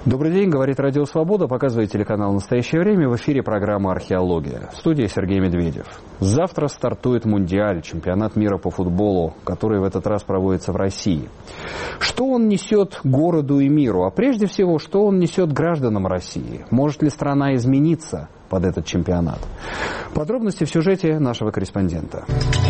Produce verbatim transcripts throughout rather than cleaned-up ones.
Добрый день, говорит Радио Свобода, показывает телеканал «Настоящее время», в эфире программа «Археология». В студии Сергей Медведев. Завтра стартует Мундиаль, чемпионат мира по футболу, который в этот раз проводится в России. Что он несет городу и миру, а прежде всего, что он несет гражданам России? Может ли страна измениться под этот чемпионат? Подробности в сюжете нашего корреспондента.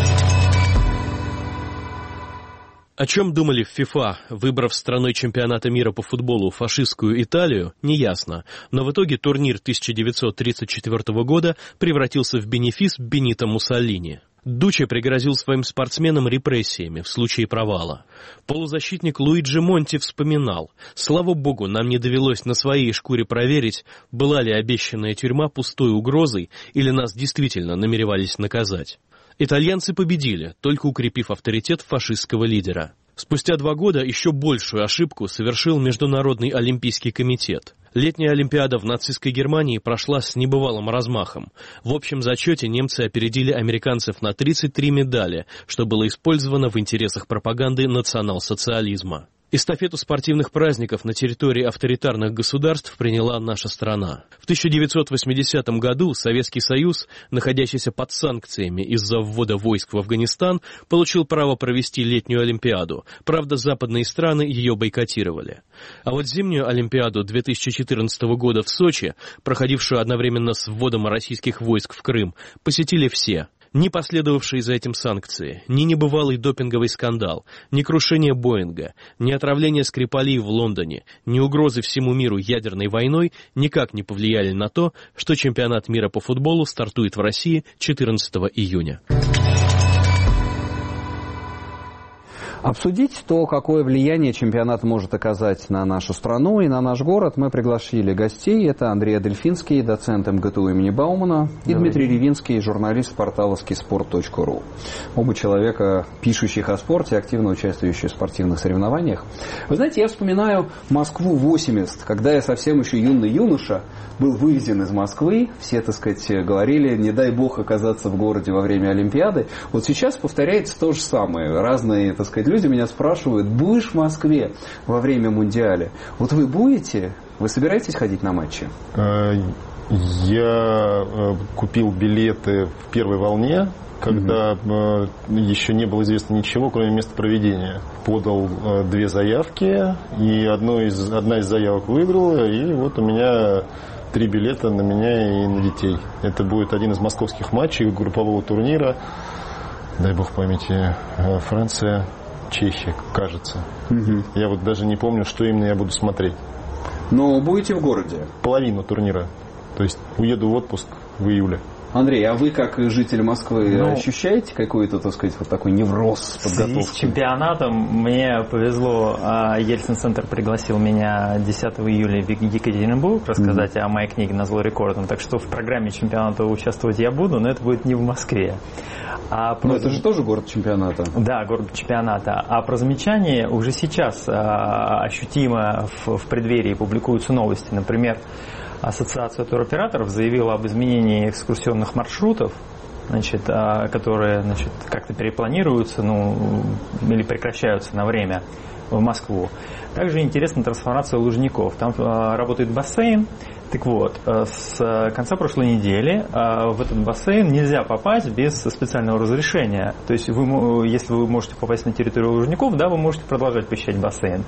О чем думали в ФИФА, выбрав страной чемпионата мира по футболу фашистскую Италию, неясно. Но в итоге турнир тысяча девятьсот тридцать четвёртого года превратился в бенефис Бенито Муссолини. Дуччи пригрозил своим спортсменам репрессиями в случае провала. Полузащитник Луиджи Монти вспоминал: «Слава богу, нам не довелось на своей шкуре проверить, была ли обещанная тюрьма пустой угрозой или нас действительно намеревались наказать». Итальянцы победили, только укрепив авторитет фашистского лидера. Спустя два года еще большую ошибку совершил Международный олимпийский комитет. Летняя Олимпиада в нацистской Германии прошла с небывалым размахом. В общем зачете немцы опередили американцев на тридцать три медали, что было использовано в интересах пропаганды национал-социализма. Эстафету спортивных праздников на территории авторитарных государств приняла наша страна. В тысяча девятьсот восьмидесятом году Советский Союз, находящийся под санкциями из-за ввода войск в Афганистан, получил право провести летнюю Олимпиаду. Правда, западные страны ее бойкотировали. А вот зимнюю Олимпиаду две тысячи четырнадцатого года в Сочи, проходившую одновременно с вводом российских войск в Крым, посетили все. Ни последовавшие за этим санкции, ни небывалый допинговый скандал, ни крушение Боинга, ни отравление Скрипалей в Лондоне, ни угрозы всему миру ядерной войной никак не повлияли на то, что чемпионат мира по футболу стартует в России четырнадцатого июня. Обсудить то, какое влияние чемпионат может оказать на нашу страну и на наш город, мы пригласили гостей. Это Андрей Адельфинский, доцент эм гэ тэ у имени Баумана, и Давай. Дмитрий Ревинский, журналист портала скиспорт точка ру. Оба человека, пишущих о спорте, активно участвующие в спортивных соревнованиях. Вы знаете, я вспоминаю Москву восемьдесят, когда я совсем еще юный юноша был вывезен из Москвы. Все, так сказать, говорили, не дай бог оказаться в городе во время Олимпиады. Вот сейчас повторяется то же самое. Разные, так сказать, люди меня спрашивают: будешь в Москве во время Мундиаля? Вот вы будете? Вы собираетесь ходить на матчи? Я купил билеты в первой волне, когда угу. еще не было известно ничего, кроме места проведения. Подал две заявки, и одну из, одна из заявок выиграла, и вот у меня три билета на меня и на детей. Это будет один из московских матчей группового турнира. Дай бог памяти, Франция, Чехия, кажется. Угу. Я вот даже не помню, что именно я буду смотреть. Но будете в городе? Половину турнира. То есть уеду в отпуск в июле. Андрей, а вы, как житель Москвы, ну, ощущаете какой-то, так сказать, вот такой невроз подготовки? С чемпионатом мне повезло. Ельцин-центр пригласил меня десятого июля в Екатеринбург рассказать mm-hmm. о моей книге «Назло рекордам». Так что в программе чемпионата участвовать я буду, но это будет не в Москве. А про... Но это же тоже город чемпионата. Да, город чемпионата. А про замечания уже сейчас а, ощутимо в, в преддверии публикуются новости. Например, Ассоциация туроператоров заявила об изменении экскурсионных маршрутов, значит, которые, значит, как-то перепланируются, ну, или прекращаются на время в Москву. Также интересна трансформация Лужников. Там работает бассейн. Так вот, с конца прошлой недели в этот бассейн нельзя попасть без специального разрешения. То есть, вы, если вы можете попасть на территорию Лужников, да, вы можете продолжать посещать бассейн.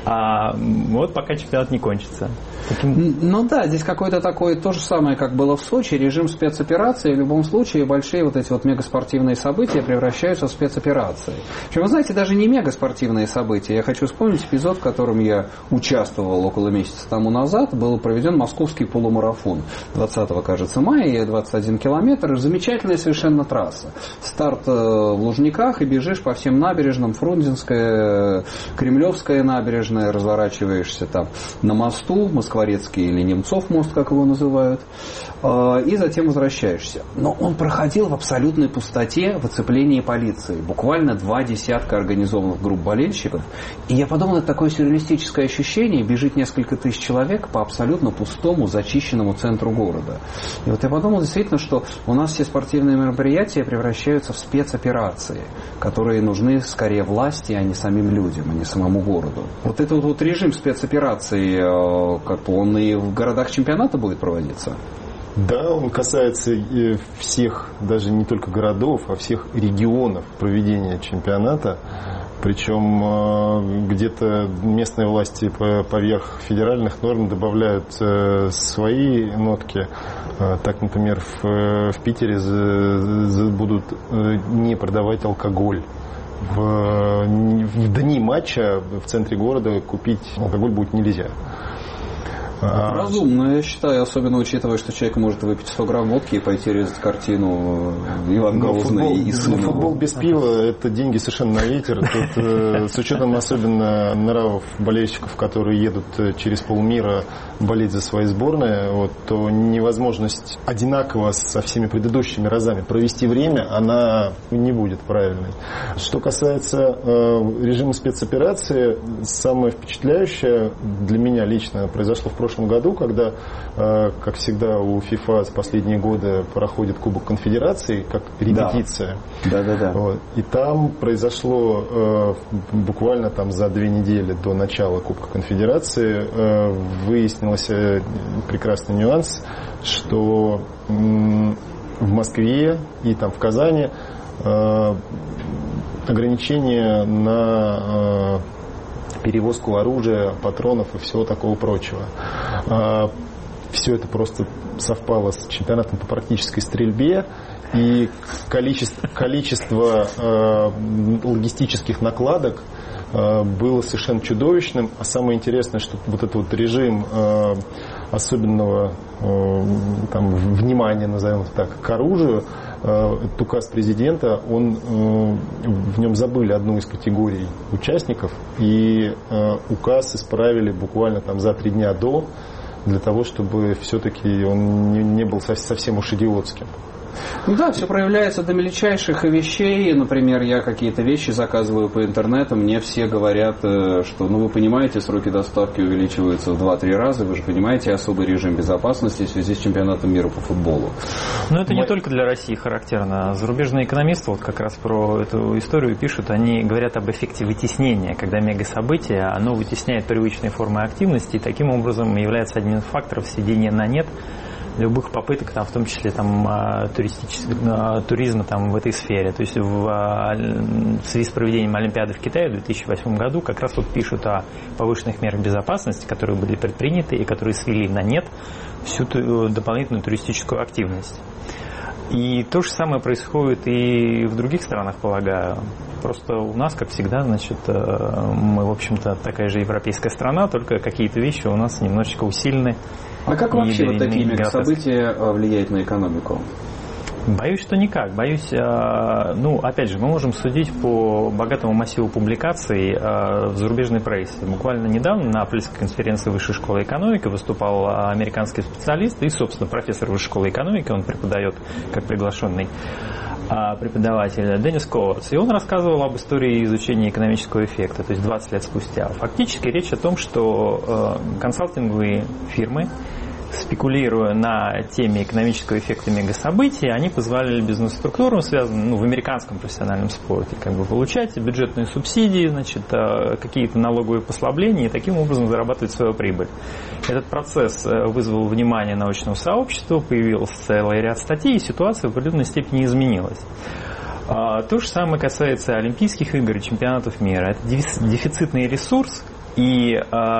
А вот пока чемпионат не кончится. Таким... Ну да, здесь какое-то такое то же самое, как было в Сочи, режим спецоперации. В любом случае, большие вот эти вот мегаспортивные события превращаются в спецоперации. Причем, вы знаете, даже не мегаспортивные события. Я хочу вспомнить эпизод, в котором я участвовал около месяца тому назад. Был проведен Московский полумарафон двадцатого, кажется, мая, двадцать один километр. Замечательная совершенно трасса. Старт в Лужниках, и бежишь по всем набережным. Фрунзенская, Кремлевская набережная, разворачиваешься там на мосту, Москворецкий или Немцов мост, как его называют. и затем возвращаешься. Но он проходил в абсолютной пустоте в оцеплении полиции. Буквально два десятка организованных групп болельщиков. И я подумал, это такое сюрреалистическое ощущение, бежит несколько тысяч человек по абсолютно пустому, зачищенному центру города. И вот я подумал действительно, что у нас все спортивные мероприятия превращаются в спецоперации, которые нужны скорее власти, а не самим людям, а не самому городу. Вот этот вот режим спецоперации, как он и в городах чемпионата будет проводиться? Да, он касается всех, даже не только городов, а всех регионов проведения чемпионата. Причем где-то местные власти поверх федеральных норм добавляют свои нотки. Так, например, в, в Питере будут не продавать алкоголь. В, в дни матча в центре города купить алкоголь будет нельзя. Разумно, я считаю, особенно учитывая, что человек может выпить сто грамм водки и пойти резать картину Иван Грозный и сына. Футбол без пива – это деньги совершенно на ветер. Тут, э, с учетом особенно нравов болельщиков, которые едут через полмира болеть за свои сборные, вот, то невозможность одинаково со всеми предыдущими разами провести время, она не будет правильной. Что касается э, режима спецоперации, самое впечатляющее для меня лично произошло в прошлом В прошлом году, когда, как всегда, у ФИФА за последние годы проходит Кубок Конфедерации, как репетиция. Да, да, да. Вот. И там произошло буквально там за две недели до начала Кубка Конфедерации выяснился прекрасный нюанс, что в Москве и там в Казани ограничения на перевозку оружия, патронов и всего такого прочего. Все это просто совпало с чемпионатом по практической стрельбе, и количество, количество логистических накладок было совершенно чудовищным. А самое интересное, что вот этот вот режим особенного там, внимания, назовем это так, к оружию, этот указ президента, он, в нем забыли одну из категорий участников, и указ исправили буквально там за три дня до, для того, чтобы все-таки он не был совсем уж идиотским. Ну да, все проявляется до мельчайших вещей. Например, я какие-то вещи заказываю по интернету, мне все говорят, что, ну вы понимаете, сроки доставки увеличиваются в два-три раза, вы же понимаете особый режим безопасности в связи с чемпионатом мира по футболу. Но это Мы... не только для России характерно. Зарубежные экономисты вот как раз про эту историю пишут, они говорят об эффекте вытеснения, когда мегасобытие, оно вытесняет привычные формы активности и таким образом является одним из факторов сведения на нет любых попыток, там, в том числе там, туристического туризма там, в этой сфере. То есть в, в связи с проведением Олимпиады в Китае в две тысячи восьмом году как раз вот пишут о повышенных мерах безопасности, которые были предприняты и которые свели на нет всю ту, дополнительную туристическую активность. И то же самое происходит и в других странах, полагаю. Просто у нас, как всегда, значит, мы, в общем-то, такая же европейская страна, только какие-то вещи у нас немножечко усилены. А как вообще вот такие мегасобытия влияют на экономику? Боюсь, что никак. Боюсь, ну, опять же, мы можем судить по богатому массиву публикаций в зарубежной прессе. Буквально недавно на апрельской конференции Высшей школы экономики выступал американский специалист и, собственно, профессор Высшей школы экономики, он преподает как приглашенный преподаватель Деннис Ковардс, и он рассказывал об истории изучения экономического эффекта, то есть двадцать лет спустя. Фактически речь о том, что консалтинговые фирмы, спекулируя на теме экономического эффекта мегасобытий, они позволяли бизнес-структурам, связанным ну, в американском профессиональном спорте, как бы получать бюджетные субсидии, значит, какие-то налоговые послабления и таким образом зарабатывать свою прибыль. Этот процесс вызвал внимание научного сообщества, появился целый ряд статей, и ситуация в определенной степени изменилась. То же самое касается Олимпийских игр и чемпионатов мира. Это дефицитный ресурс, и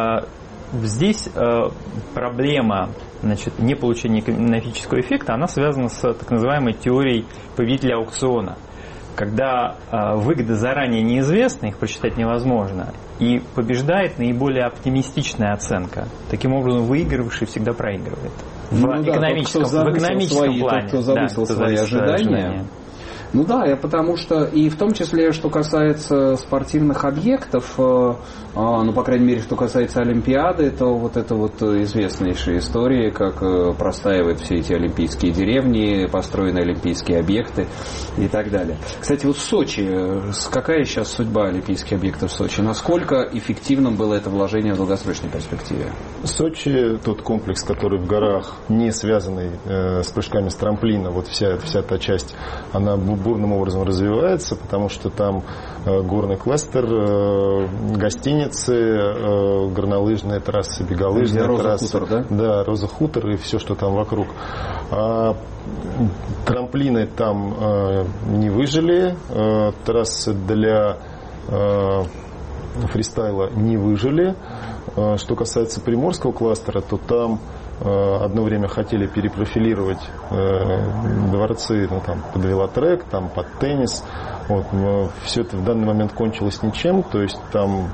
здесь проблема, значит, не получения экономического эффекта, она связана с так называемой теорией победителя аукциона. Когда выгоды заранее неизвестны, их просчитать невозможно, и побеждает наиболее оптимистичная оценка. Таким образом, выигрывающий всегда проигрывает. В ну, экономическом, да, в экономическом свои, плане. Тот, кто завысил да, свои ожидания. ожидания. Ну да, я потому что, и в том числе, что касается спортивных объектов, э, э, ну, по крайней мере, что касается Олимпиады, то вот это вот известнейшая история, как э, простаивают все эти олимпийские деревни, построены олимпийские объекты и так далее. Кстати, вот в Сочи, э, какая сейчас судьба олимпийских объектов в Сочи? Насколько эффективным было это вложение в долгосрочной перспективе? Сочи, тот комплекс, который в горах, не связанный э, с прыжками с трамплина, вот вся, вся та часть, она бурным образом развивается, потому что там э, горный кластер, э, гостиницы, э, горнолыжные трассы, беголыжные Роза трассы. Хутор, да? Да, Роза Хутор и все, что там вокруг. А трамплины там э, не выжили, э, трассы для э, фристайла не выжили. Э, что касается приморского кластера, то там одно время хотели перепрофилировать э, дворцы, ну, там, под велотрек, там, под теннис. Вот, но все это в данный момент кончилось ничем. То есть там,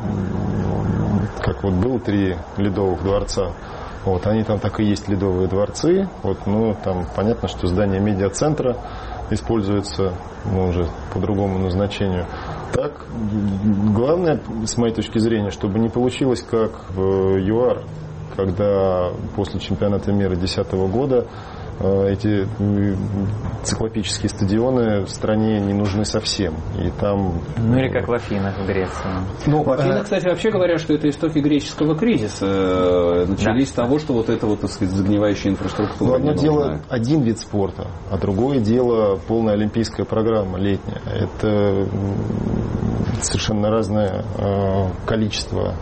как вот было три ледовых дворца, вот, они там так и есть ледовые дворцы. Вот, ну, там понятно, что здание медиацентра используется, ну, уже по другому назначению. Так, главное, с моей точки зрения, чтобы не получилось как в ЮАР, когда после чемпионата мира две тысячи десятого года эти циклопические стадионы в стране не нужны совсем. И там... Ну или как в Афинах, в Греции. Ну, в Афинах, кстати, вообще говорят, что это истоки греческого кризиса. Начались да. с того, что вот это вот, так сказать, загнивающая инфраструктура. Но одно дело один вид спорта, а другое дело полная олимпийская программа летняя. Это совершенно разное количество.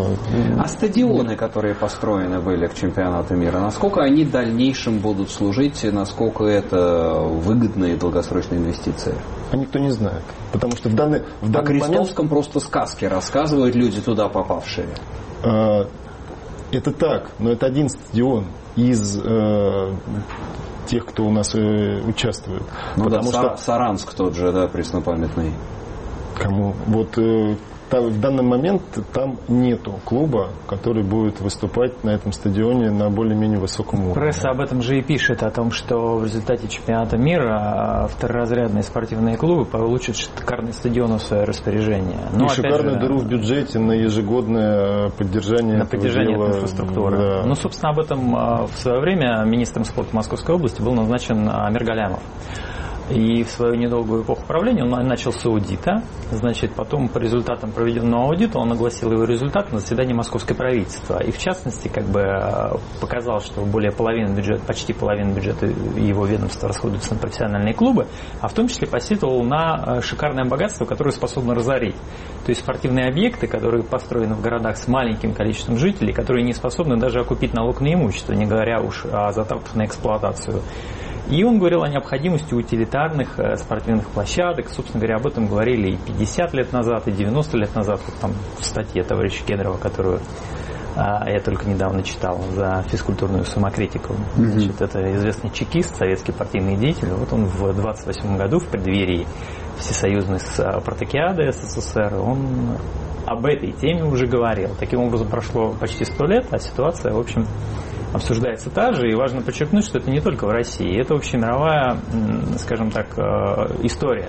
А стадионы, которые построены были к чемпионату мира, насколько они в дальнейшем будут служить, насколько это выгодные долгосрочные инвестиции? А никто не знает. Потому что в данный, в данный О Крестовском момент... просто сказки рассказывают люди, туда попавшие. А, это так, но это один стадион из э, тех, кто у нас э, участвует. Ну Потому да, что... Саранск тот же, да, преснопамятный. Кому? Вот э, там, в данный момент там нету клуба, который будет выступать на этом стадионе на более-менее высоком уровне. Пресса об этом же и пишет, о том, что в результате чемпионата мира второразрядные спортивные клубы получат шикарные стадионы в свое распоряжение. Но, и шикарную же, дыру в бюджете на ежегодное поддержание, на поддержание дела, инфраструктуры. Да. Ну, собственно, об этом в свое время министром спорта Московской области был назначен Амир Галямов. И в свою недолгую эпоху правления он начал с аудита. Значит, потом по результатам проведенного аудита он огласил его результат на заседании московского правительства. И в частности, как бы показал, что более половины бюджета, почти половина бюджета его ведомства расходуется на профессиональные клубы, а в том числе посетовал на шикарное богатство, которое способно разорить. То есть спортивные объекты, которые построены в городах с маленьким количеством жителей, которые не способны даже окупить налог на имущество, не говоря уж о затратах на эксплуатацию. И он говорил о необходимости утилитарных спортивных площадок. Собственно говоря, об этом говорили и пятьдесят лет назад, и девяносто лет назад. Вот там в статье товарища Кедрова, которую а, я только недавно читал за физкультурную самокритику. Mm-hmm. Значит, это известный чекист, советский партийный деятель. Вот он в двадцать восьмом году в преддверии Всесоюзной спартакиады СССР он об этой теме уже говорил. Таким образом, прошло почти сто лет, а ситуация, в общем, обсуждается та же, и важно подчеркнуть, что это не только в России, это общемировая, скажем так, история.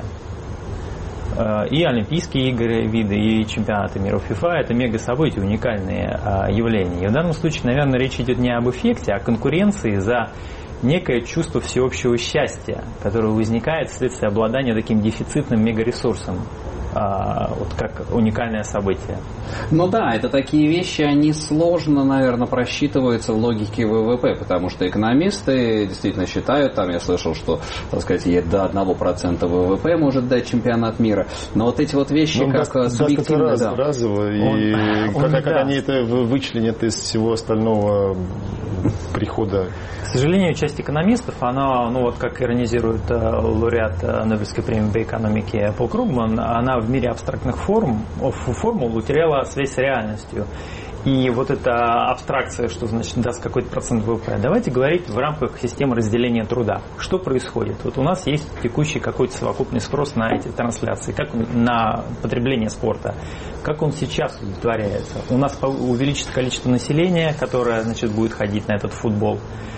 И Олимпийские игры, виды, и чемпионаты мира ФИФА – это мега-события, уникальные явления. И в данном случае, наверное, речь идет не об эффекте, а о конкуренции за некое чувство всеобщего счастья, которое возникает вследствие обладания таким дефицитным мегаресурсом. Вот как уникальное событие. Ну да, это такие вещи, они сложно, наверное, просчитываются в логике ВВП, потому что экономисты действительно считают, там я слышал, что, так сказать, до одного процента ВВП может дать чемпионат мира, но вот эти вот вещи, ну, как даст, субъективно... Даст это да. раз, разово, и он, как, он как они это вычленят из всего остального прихода. К сожалению, часть экономистов, она, ну вот как иронизирует лауреат Нобелевской премии по экономике Пол Кругман, она в мире абстрактных форм, формул утеряла связь с реальностью. И вот эта абстракция, что значит даст какой-то процент ВВП. Давайте говорить в рамках системы разделения труда. Что происходит? Вот у нас есть текущий какой-то совокупный спрос на эти трансляции, как на потребление спорта. Как он сейчас удовлетворяется? У нас увеличится количество населения, которое, значит, будет ходить на этот футбол.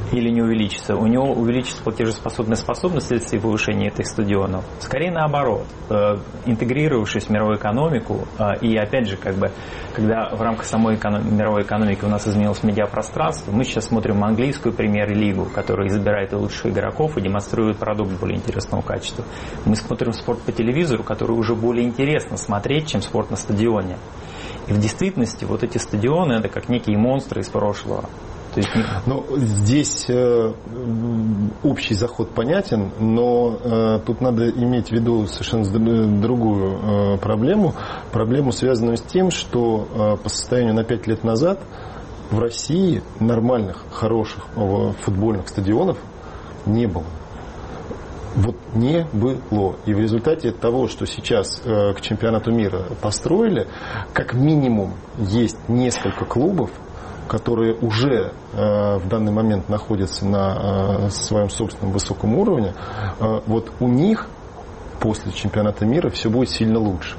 или не увеличится? У него увеличится платежеспособная способность вследствие повышения этих стадионов? Скорее наоборот. Интегрировавшись в мировую экономику, и опять же, как бы, когда в рамках самой эконом... мировой экономики у нас изменилось медиапространство, мы сейчас смотрим английскую премьер-лигу, которая избирает лучших игроков и демонстрирует продукт более интересного качества. Мы смотрим спорт по телевизору, который уже более интересно смотреть, чем спорт на стадионе. И в действительности вот эти стадионы это как некие монстры из прошлого. То есть... Ну, здесь э, общий заход понятен, но э, тут надо иметь в виду совершенно другую э, проблему. Проблему, связанную с тем, что э, по состоянию на пять лет назад в России нормальных, хороших э, футбольных стадионов не было. Вот не было. И в результате того, что сейчас э, к чемпионату мира построили, как минимум есть несколько клубов, которые уже э, в данный момент находятся на э, своем собственном высоком уровне, э, вот у них после чемпионата мира все будет сильно лучше.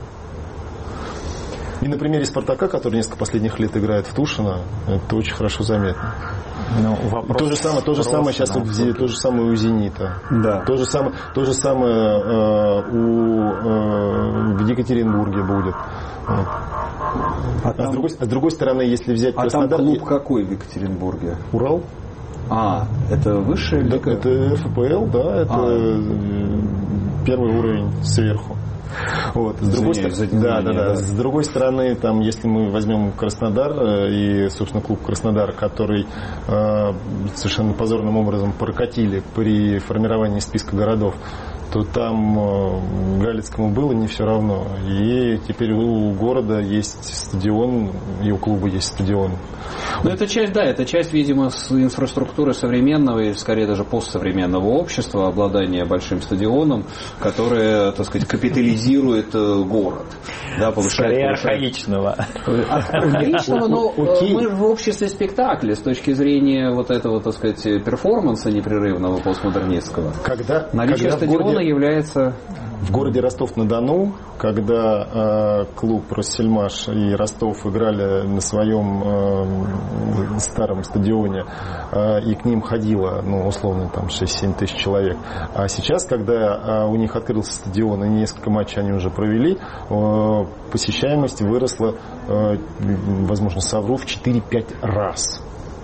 И на примере «Спартака», который несколько последних лет играет в Тушино, это очень хорошо заметно. Ну, то же самое, то же самое сейчас вот, то же самое у «Зенита». Да. То же самое, то же самое э, у, э, в Екатеринбурге будет. Вот. А, а, там, с другой, а с другой стороны, если взять а Краснодар... А там клуб какой в Екатеринбурге? Урал. А, это высшая лига? Это эр эф пэ эл, да, это а. первый уровень сверху. Вот. С, другой стороны, да, да, да. С другой стороны, там, если мы возьмем Краснодар и, собственно, клуб Краснодар, который э, совершенно позорным образом прокатили при формировании списка городов, то там э, Галицкому было не все равно. И теперь у города есть стадион, и у клуба есть стадион. Ну, это часть, да, это часть, видимо, с инфраструктуры современного и, скорее, даже постсовременного общества, обладание большим стадионом, которое, так сказать, капитализирует город. Да, повышает, скорее повышает... архаичного. Архаичного, но мы в обществе спектакля с точки зрения вот этого, так сказать, перформанса непрерывного постмодернистского. Когда, наличие когда стадиона городе, является... В городе Ростов-на-Дону, когда э, клуб «Россельмаш» и Ростов играли на своем э, старом стадионе, э, и к ним ходило, ну, условно, там шесть-семь тысяч человек. А сейчас, когда э, у них открылся стадион, и несколько матчей они уже провели, э, посещаемость выросла, э, возможно, совру, в четыре-пять раз.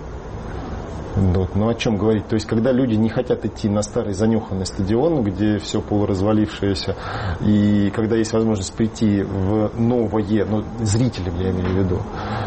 Вот. Ну о чем говорить? То есть, когда люди не хотят идти на старый занюханный стадион, где все полуразвалившееся, и когда есть возможность прийти в новое, ну, зрителям я имею в виду,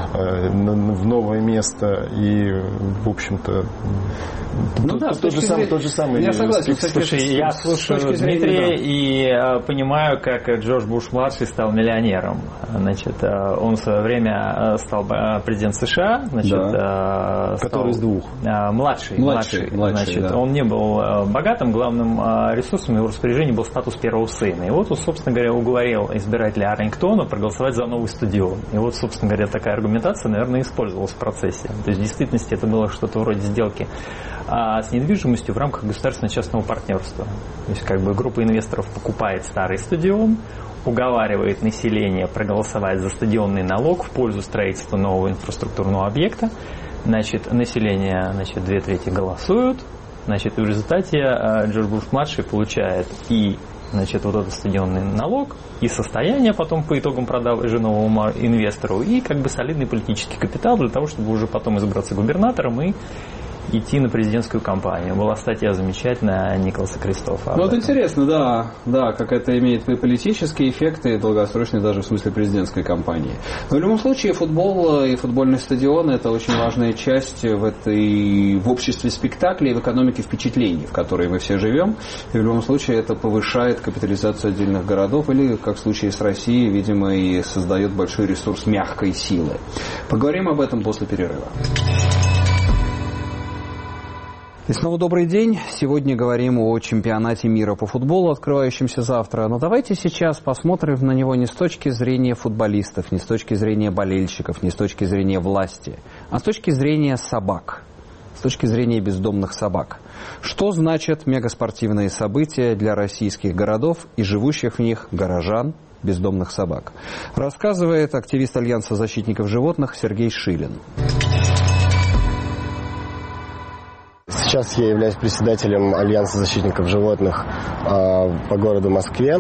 в новое место и, в общем-то, ну, тот, да, тот, же самый, тот же самый... Я согласен. Слушай, я слушаю Дмитрия и а, понимаю, как Джордж Буш-младший стал миллионером. Значит, он в свое время стал президент США, значит, да. стал, который из двух. Младший, младший, младший значит, да. Он не был богатым, главным ресурсом его распоряжения был статус первого сына. И вот он, собственно говоря, уговорил избирателей Аррингтона проголосовать за новый стадион. И вот, собственно говоря, такая аргументация, наверное, использовалась в процессе. То есть, в действительности, это было что-то вроде сделки а с недвижимостью в рамках государственно-частного партнерства. То есть, как бы, группа инвесторов покупает старый стадион, уговаривает население проголосовать за стадионный налог в пользу строительства нового инфраструктурного объекта. Значит, население, значит, две трети голосуют, значит, и в результате Джордж Буш-младший получает и, значит, вот этот стадионный налог, и состояние потом по итогам продажи новому инвестору, и как бы солидный политический капитал для того, чтобы уже потом избраться губернатором и идти на президентскую кампанию. Была статья замечательная Николаса Кристофа. Ну, вот интересно, да, да, как это имеет и политические эффекты, и долгосрочные даже в смысле президентской кампании. Но в любом случае футбол и футбольный стадион – это очень важная часть в этой, в обществе спектакля и в экономике впечатлений, в которой мы все живем. И в любом случае это повышает капитализацию отдельных городов или, как в случае с Россией, видимо, и создает большой ресурс мягкой силы. Поговорим об этом после перерыва. И снова добрый день. Сегодня говорим о чемпионате мира по футболу, открывающемся завтра. Но давайте сейчас посмотрим на него не с точки зрения футболистов, не с точки зрения болельщиков, не с точки зрения власти, а с точки зрения собак, с точки зрения бездомных собак. Что значат мегаспортивные события для российских городов и живущих в них горожан, бездомных собак? Рассказывает активист Альянса защитников животных Сергей Шилин. Сейчас я являюсь председателем Альянса защитников животных по городу Москве.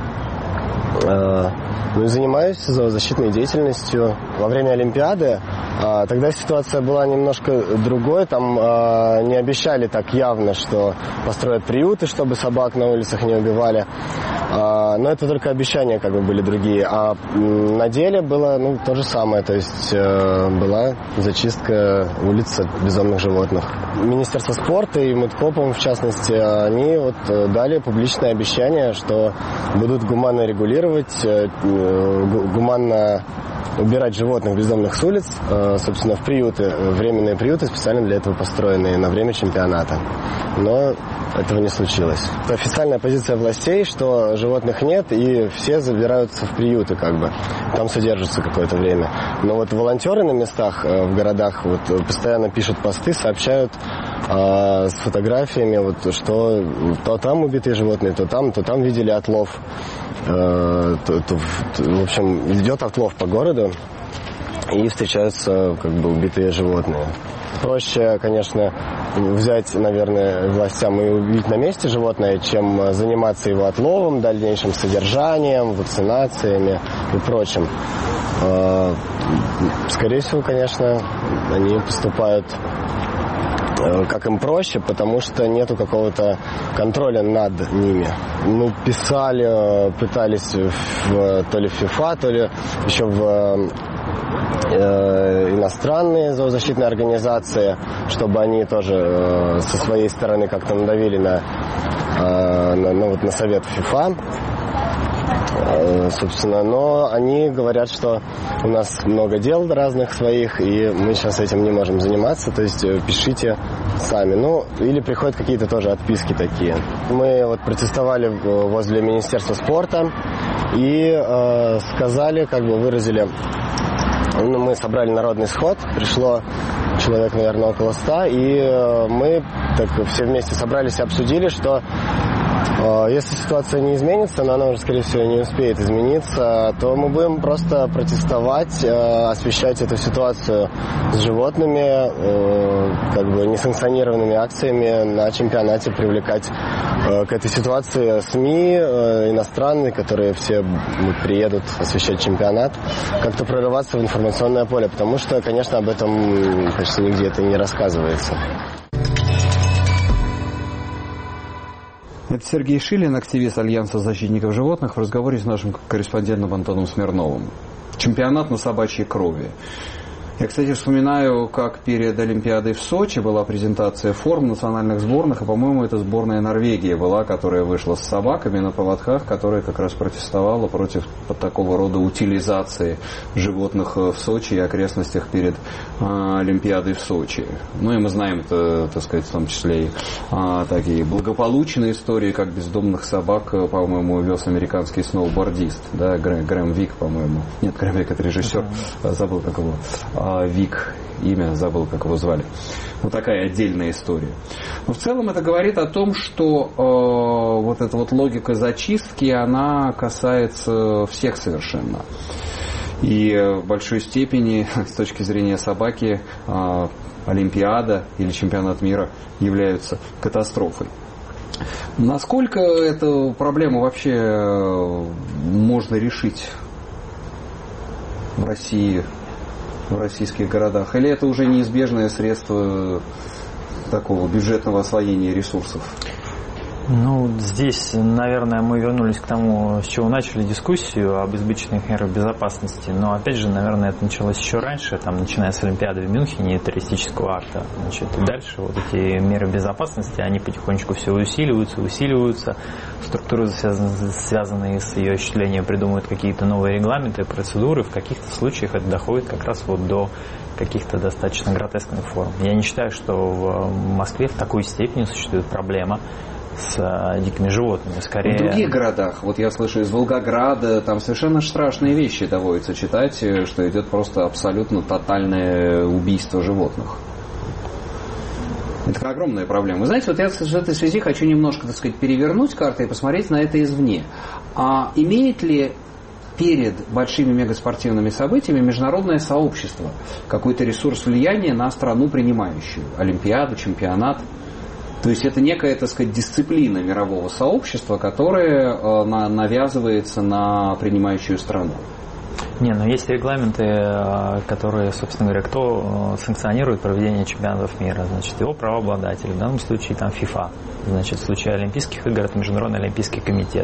Ну и занимаюсь зоозащитной деятельностью. Во время Олимпиады а, тогда ситуация была немножко другой. Там а, не обещали так явно, что построят приюты, чтобы собак на улицах не убивали. А, но это только обещания как бы были другие. А на деле было ну, то же самое. То есть а, была зачистка улиц от бездомных животных. Министерство спорта и Мудкопом, в частности, они вот дали публичное обещание, что будут гуманно регулировать, гуманно убирать животных бездомных с улиц, собственно, в приюты, временные приюты, специально для этого построенные на время чемпионата. Но этого не случилось. Это официальная позиция властей, что животных нет, и все забираются в приюты, как бы. Там содержатся какое-то время. Но вот волонтеры на местах, в городах, вот, постоянно пишут посты, сообщают э, с фотографиями, вот, что то там убитые животные, то там, то там видели отлов. Э, то, то, в общем, идет отлов по городу, и встречаются как бы убитые животные. Проще, конечно, взять, наверное, властям и убить на месте животное, чем заниматься его отловом, дальнейшим содержанием, вакцинациями и прочим. Скорее всего, конечно, они поступают как им проще, потому что нету какого-то контроля над ними. Мы писали, пытались в, то ли в ФИФА, то ли еще в э, иностранные зоозащитные организации, чтобы они тоже э, со своей стороны как-то надавили на, э, на, на, вот, на совет ФИФА. Собственно, но они говорят, что у нас много дел разных своих, и мы сейчас этим не можем заниматься, то есть пишите сами. Ну, или приходят какие-то тоже отписки такие. Мы вот протестовали возле Министерства спорта и э, сказали, как бы выразили, ну, мы собрали народный сход, пришло человек, наверное, около ста, и э, мы так все вместе собрались и обсудили, что если ситуация не изменится, но она уже, скорее всего, не успеет измениться, то мы будем просто протестовать, освещать эту ситуацию с животными, как бы несанкционированными акциями на чемпионате, привлекать к этой ситуации СМИ иностранные, которые все приедут освещать чемпионат, как-то прорываться в информационное поле, потому что, конечно, об этом почти нигде это не рассказывается. Это Сергей Шилин, активист Альянса защитников животных, в разговоре с нашим корреспондентом Антоном Смирновым. Чемпионат на собачьей крови. Я, кстати, вспоминаю, как перед Олимпиадой в Сочи была презентация форм национальных сборных, и, по-моему, это сборная Норвегии была, которая вышла с собаками на поводках, которая как раз протестовала против такого рода утилизации животных в Сочи и окрестностях перед а, Олимпиадой в Сочи. Ну и мы знаем это, так сказать, в том числе и а, такие благополучные истории, как бездомных собак, по-моему, вез американский сноубордист, да, Грэм, Грэм Вик, по-моему. Нет, Грэм Вик это режиссер, забыл как его. Вик, имя, забыл, как его звали. Вот такая отдельная история. Но в целом это говорит о том, что э, вот эта вот логика зачистки, она касается всех совершенно. И в большой степени, с точки зрения собаки, э, Олимпиада или чемпионат мира являются катастрофой. Насколько эту проблему вообще можно решить в России, в российских городах? Или это уже неизбежное средство такого бюджетного освоения ресурсов? Ну, здесь, наверное, мы вернулись к тому, с чего начали дискуссию об избыточных мерах безопасности. Но, опять же, наверное, это началось еще раньше, там, начиная с Олимпиады в Мюнхене и террористического акта. Значит, и дальше вот эти меры безопасности, они потихонечку все усиливаются, усиливаются. Структуры, связанные с ее осуществлением, придумывают какие-то новые регламенты, процедуры. В каких-то случаях это доходит как раз вот до каких-то достаточно гротескных форм. Я не считаю, что в Москве в такой степени существует проблема с дикими животными. Скорее... В других городах, вот я слышу из Волгограда, там совершенно страшные вещи доводится читать, что идет просто абсолютно тотальное убийство животных. Это огромная проблема. Вы знаете, вот я в этой связи хочу немножко, так сказать, перевернуть карты и посмотреть на это извне. А имеет ли перед большими мегаспортивными событиями международное сообщество какой-то ресурс влияния на страну принимающую? Олимпиаду, чемпионат? То есть это некая, так сказать, дисциплина мирового сообщества, которая э, на, навязывается на принимающую страну. Не, ну есть регламенты, которые, собственно говоря, кто санкционирует проведение чемпионатов мира. Значит, его правообладатель, в данном случае там ФИФА. Значит, в случае Олимпийских игр это Международный олимпийский комитет.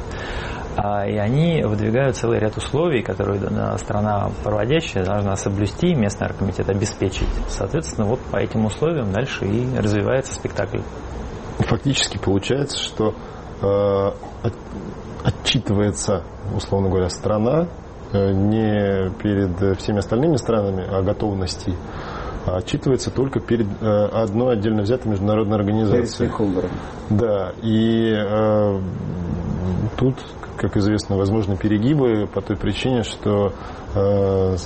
И они выдвигают целый ряд условий, которые страна проводящая должна соблюсти, местный оргкомитет обеспечить. Соответственно, вот по этим условиям дальше и развивается спектакль. Фактически получается, что э, отчитывается, условно говоря, страна не перед всеми остальными странами о готовности, а отчитывается только перед одной отдельно взятой международной организацией. Да, и э, тут, как известно, возможны перегибы по той причине, что э,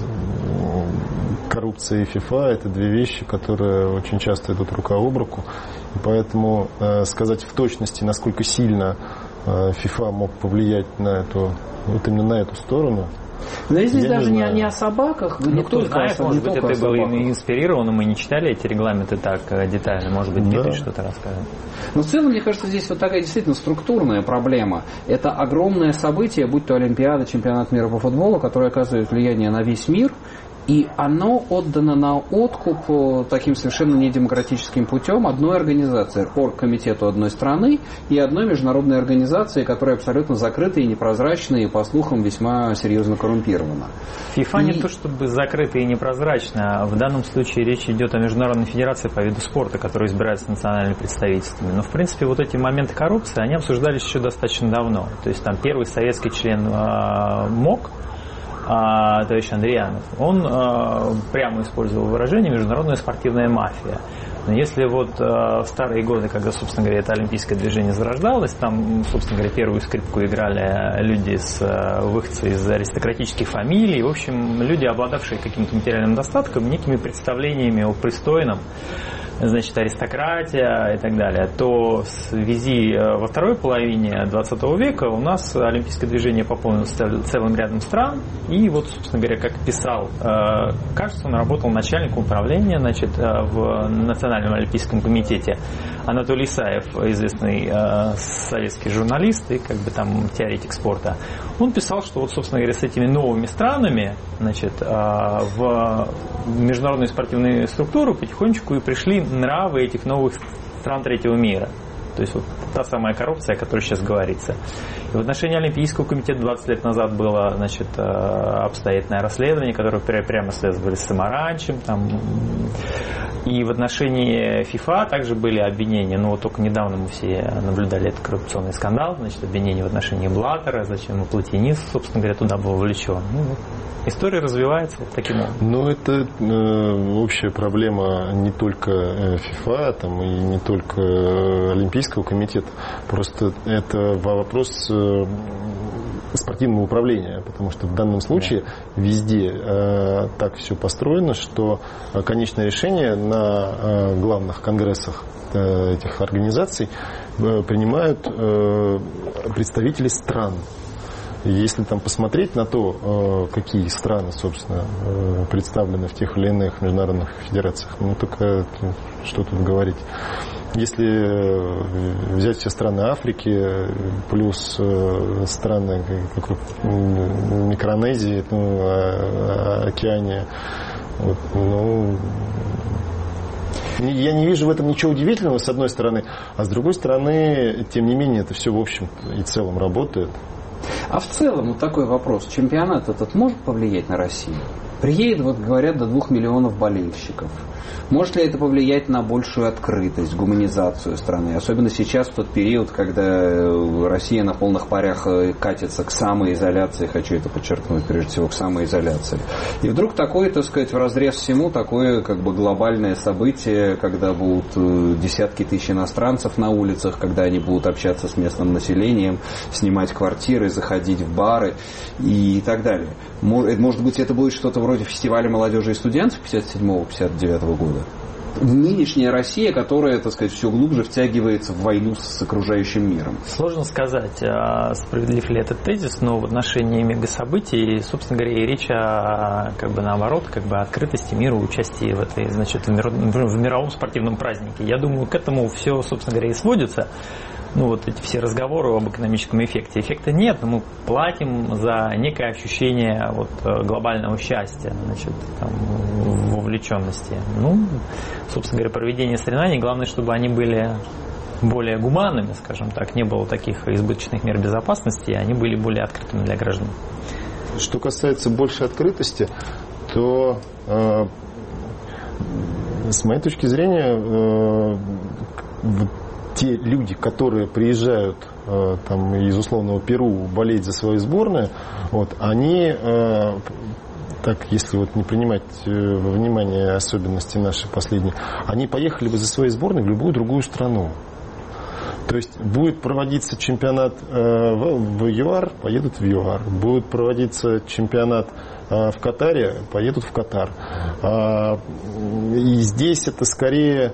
коррупция и ФИФА – это две вещи, которые очень часто идут рука об руку. И поэтому э, сказать в точности, насколько сильно э, ФИФА мог повлиять на эту, вот именно на эту сторону. Но здесь я даже не, не, не о собаках, ну, не кто только знает, о, может не быть, это было инспирировано, мы не читали эти регламенты так детально, может быть, Дмитрий да. что-то расскажет. Но в целом, мне кажется, здесь вот такая действительно структурная проблема. Это огромное событие, будь то Олимпиада, чемпионат мира по футболу, которое оказывает влияние на весь мир, и оно отдано на откуп таким совершенно недемократическим путем одной организации, оргкомитету одной страны и одной международной организации, которая абсолютно закрыта и непрозрачна, и, по слухам, весьма серьезно коррумпирована. ФИФА и... не то чтобы закрыта и непрозрачна. В данном случае речь идет о Международной федерации по виду спорта, которая избирается национальными представительствами. Но, в принципе, вот эти моменты коррупции, они обсуждались еще достаточно давно. То есть там первый советский член э, МОК, товарищ Андриянов, он э, прямо использовал выражение «международная спортивная мафия». Но если вот э, в старые годы, когда, собственно говоря, это олимпийское движение зарождалось, там, собственно говоря, первую скрипку играли люди с э, выходцы из аристократических фамилий, в общем, люди, обладавшие каким-то материальным достатком, некими представлениями о пристойном, значит, аристократия и так далее, то в связи во второй половине двадцатого века у нас олимпийское движение пополнилось целым рядом стран, и вот, собственно говоря, как писал, кажется, он работал начальником управления, значит, в Национальном олимпийском комитете Анатолий Исаев, известный советский журналист и как бы там теоретик спорта. Он писал, что вот, собственно говоря, с этими новыми странами, значит, в международную спортивную структуру потихонечку и пришли нравы этих новых стран третьего мира. То есть вот та самая коррупция, о которой сейчас говорится. И в отношении Олимпийского комитета двадцать лет назад было, значит, обстоятельное расследование, которое прямо связывали с Самаранчем. Там. И в отношении ФИФА также были обвинения. Ну вот только недавно мы все наблюдали этот коррупционный скандал. Значит, обвинения в отношении Блаттера, зачем и Платинис, собственно говоря, туда был вовлечен. Ну, вот. История развивается вот таким образом. Ну, это э, общая проблема не только ФИФА, там, и не только Олимпийского комитета. Просто это вопрос э, спортивного управления, потому что в данном случае да. везде э, так все построено, что конечное решение на э, главных конгрессах э, этих организаций э, принимают э, представители стран. Если там посмотреть на то, какие страны, собственно, представлены в тех или иных международных федерациях, ну, только что тут говорить. Если взять все страны Африки, плюс страны как Микронезии, ну, Океания, вот, ну... Я не вижу в этом ничего удивительного, с одной стороны, а с другой стороны, тем не менее, это все в общем и целом работает. А в целом, вот такой вопрос. Чемпионат этот может повлиять на Россию? Приедет, вот говорят, до двух миллионов болельщиков. Может ли это повлиять на большую открытость, гуманизацию страны? Особенно сейчас, в тот период, когда Россия на полных парях катится к самоизоляции, хочу это подчеркнуть, прежде всего, к самоизоляции. И вдруг такое, так сказать, вразрез всему, такое как бы глобальное событие, когда будут десятки тысяч иностранцев на улицах, когда они будут общаться с местным населением, снимать квартиры, заходить в бары и так далее. Может быть, это будет что-то вроде фестиваля молодежи и студентов пятьдесят седьмого — пятьдесят девятого года? нынешняя Россия, которая, так сказать, все глубже втягивается в войну с окружающим миром? Сложно сказать, справедлив ли этот тезис, но в отношении мегасобытий, собственно говоря, и речь о, как бы наоборот, как бы открытости мира, участии в этой, значит, в, мир, в мировом спортивном празднике. Я думаю, к этому все, собственно говоря, и сводится. Ну, вот эти все разговоры об экономическом эффекте. Эффекта нет, но мы платим за некое ощущение вот, глобального счастья, значит, там, вовлеченности. Ну, собственно говоря, проведение соревнований, главное, чтобы они были более гуманными, скажем так, не было таких избыточных мер безопасности, и они были более открытыми для граждан. Что касается большей открытости, то э, с моей точки зрения э, те люди, которые приезжают э, там, из условного Перу болеть за свою сборную, вот, они, э, так, если вот не принимать э, во внимание особенности наши последние, они поехали бы за своей сборной в любую другую страну. То есть будет проводиться чемпионат э, в, в ЮАР, поедут в ЮАР. Будет проводиться чемпионат э, в Катаре, поедут в Катар. А, и здесь это скорее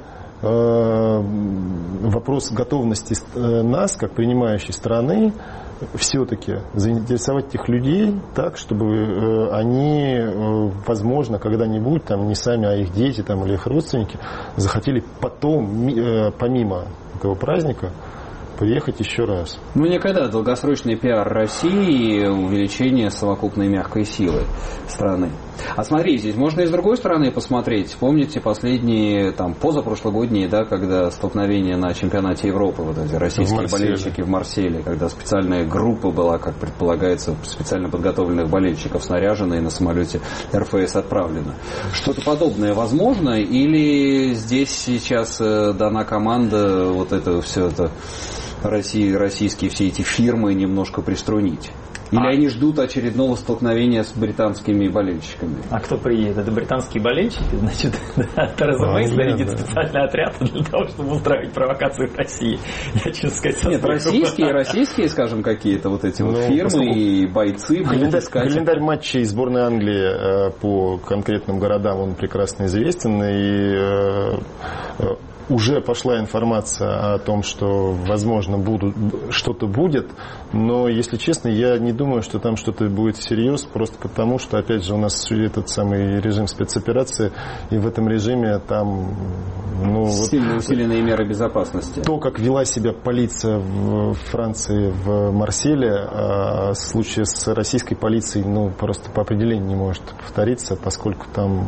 вопрос готовности нас, как принимающей страны, все-таки заинтересовать этих людей так, чтобы они, возможно, когда-нибудь, там, не сами, а их дети там, или их родственники, захотели потом, помимо этого праздника, приехать еще раз. Ну, никогда долгосрочный пиар России и увеличение совокупной мягкой силы страны. А смотри, здесь можно и с другой стороны посмотреть. Помните последние, там, позапрошлогодние, да, когда столкновения на чемпионате Европы, вот эти российские в болельщики в Марселе, когда специальная группа была, как предполагается, специально подготовленных болельщиков снаряжена и на самолете эр эф эс отправлена. Что-то подобное возможно? Или здесь сейчас дана команда вот это все это России, российские все эти фирмы немножко приструнить? Или а. они ждут очередного столкновения с британскими болельщиками? А кто приедет? Это британские болельщики? Значит, Тереза Мэй снарядит специальный отряд для того, чтобы устраивать провокации в России. Я, честно сказать, Нет, российские, российские, скажем, какие-то вот эти ну, вот фирмы и бойцы. Календарь, календарь матчей сборной Англии по конкретным городам, он прекрасно известен. И уже пошла информация о том, что, возможно, будут, что-то будет, но, если честно, я не думаю, что там что-то будет всерьез, просто потому, что, опять же, у нас этот самый режим спецоперации, и в этом режиме там... Ну, сильно вот, усиленные меры безопасности. То, как вела себя полиция в Франции, в Марселе, а в случае с российской полицией, ну, просто по определению не может повториться, поскольку там...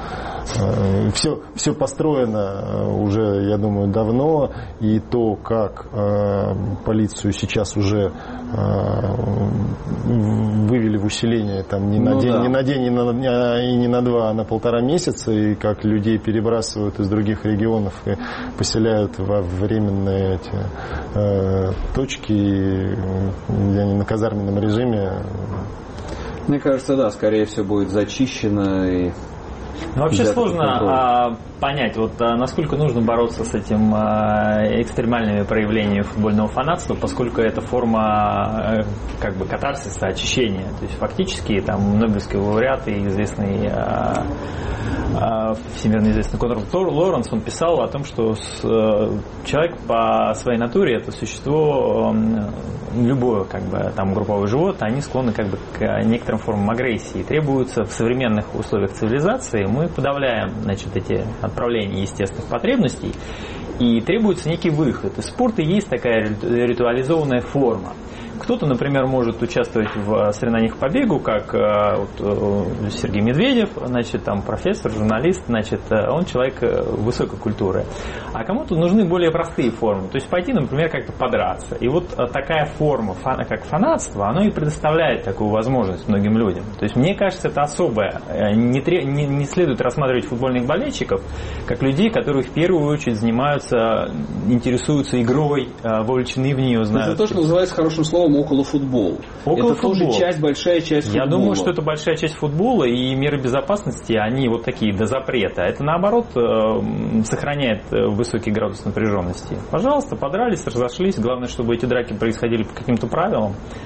Все, все построено уже, я думаю, давно, и то, как э, полицию сейчас уже э, вывели в усиление там, не, на ну, день, да. не на день, не на дня, и не на два, а на полтора месяца, и как людей перебрасывают из других регионов и поселяют во временные эти, э, точки, где они на казарменном режиме. Мне кажется, да, скорее всего будет зачищено и... Ну, вообще сложно а, понять, вот, а, насколько нужно бороться с этим а, экстремальными проявлениями футбольного фанатства, поскольку это форма а, как бы катарсиса, очищения. То есть фактически там Нобелевский лауреат и известный а, а, всемирно известный Конрад Лоренс, он писал о том, что с, а, человек по своей натуре это существо, а, любое как бы там групповое животное, они склонны как бы к некоторым формам агрессии. Требуется в современных условиях цивилизации, мы подавляем, значит, эти отправления естественных потребностей, и требуется некий выход. И спорт и есть такая ритуализованная форма. Кто-то, например, может участвовать в соревнованиях по бегу, как вот, Сергей Медведев, значит, там профессор, журналист, значит, он человек высокой культуры. А кому-то нужны более простые формы. То есть пойти, например, как-то подраться. И вот такая форма, как фанатство, оно и предоставляет такую возможность многим людям. То есть мне кажется, это особое. Не, не, не следует рассматривать футбольных болельщиков как людей, которые в первую очередь занимаются, интересуются игрой, вовлечены в нее, знают. Это то, что называется хорошим словом околофутбол. Около это футбол. тоже часть, большая часть футбола. Я думаю, что это большая часть футбола, и меры безопасности, они вот такие до запрета. Это наоборот сохраняет высокий градус напряженности. Пожалуйста, подрались, разошлись. Главное, чтобы эти драки происходили по каким-то правилам.